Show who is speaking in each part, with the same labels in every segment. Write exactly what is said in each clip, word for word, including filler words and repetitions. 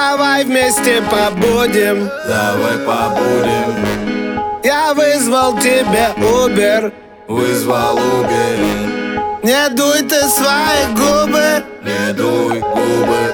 Speaker 1: Давай вместе побудем,
Speaker 2: давай побудем.
Speaker 1: Я вызвал тебе Uber,
Speaker 2: вызвал Uber.
Speaker 1: Не дуй ты свои губы,
Speaker 2: не дуй губы.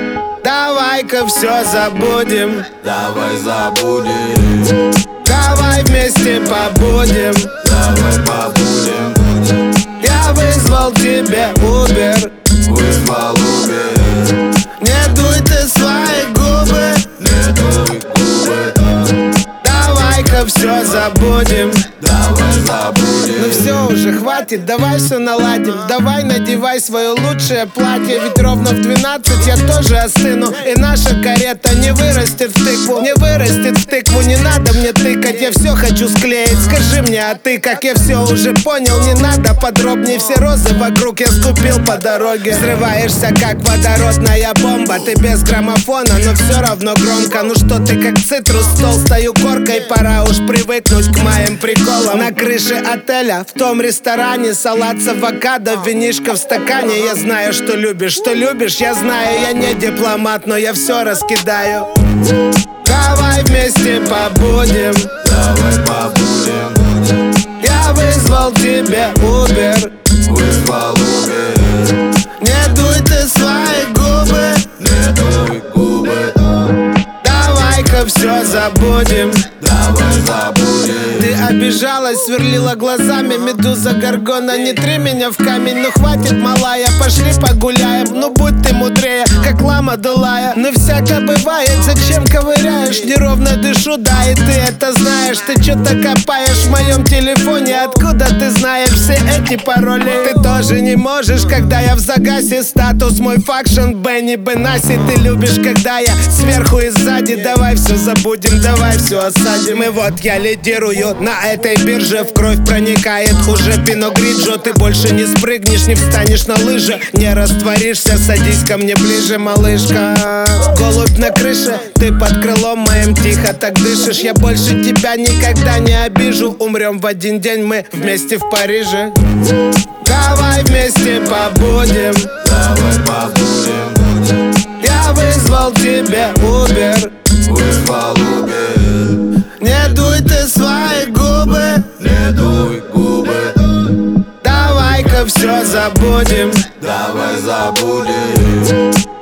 Speaker 1: Давай-ка все забудем,
Speaker 2: давай забудем.
Speaker 1: Давай вместе побудем,
Speaker 2: давай побудем.
Speaker 1: Я вызвал тебе Uber,
Speaker 2: вызвал Uber.
Speaker 1: Не дуй ты свои губы,
Speaker 2: не дуй губы.
Speaker 1: Давай-ка все забудем,
Speaker 2: давай забудем.
Speaker 1: Ну все уже, хватит, давай все наладим. Давай надевай свое лучшее платье, ведь ровно в двенадцать я тоже остыну. И наша карета не вырастет в тыкву, не вырастет в тыкву. Не надо мне тыкать, я все хочу склеить. Скажи мне, а ты, как я все уже понял. Не надо подробнее, все розы вокруг я скупил по дороге. Взрываешься, как водородная бомба. Ты без граммофона, но все равно громко. Ну что ты, как цитрус с толстою коркой. Пора уж привыкнуть к моим приколам. На крыше отеля, в том ресторане, салат с авокадо, винишко в стакане. Я знаю, что любишь, что любишь, я знаю. Я не дипломат, но я все раскидаю. Давай вместе побудем,
Speaker 2: давай побудем.
Speaker 1: Я вызвал тебе Uber,
Speaker 2: вызвал Uber.
Speaker 1: Не дуй ты свои губы,
Speaker 2: не дуй губы.
Speaker 1: Давай-ка все забудем,
Speaker 2: давай забудем.
Speaker 1: Ты обижалась, сверлила глазами, медуза Горгона. Не три меня в камень, ну хватит, малая, пошли погуляем. Ну будь ты мудрее, как лама дулая. Ну всяко бывает, зачем ковыряешь? Неровно дышу, да, и ты это знаешь. Ты что-то копаешь в моем телефоне. Откуда ты знаешь все эти пароли? Ты тоже не можешь, когда я в загасе. Статус мой факшн, Бенни Бенаси. Ты любишь, когда я сверху и сзади. Давай все забудем, давай все осадим. И вот я лидирую на этой бирже. В кровь проникает уже Пино Гриджо. Ты больше не спрыгнешь, не встанешь на лыжи, не растворишься, садись ко мне ближе, малышка. Голубь на крыше, ты под крылом моим тихо так дышишь. Я больше тебя никогда не обижу. Умрем в один день мы вместе в Париже. Давай вместе побудем,
Speaker 2: давай побудем.
Speaker 1: Я вызвал тебе Uber,
Speaker 2: вызвал Uber.
Speaker 1: Не дуй ты свои губы,
Speaker 2: не дуй губы.
Speaker 1: Давай-ка все забудем,
Speaker 2: давай забудем.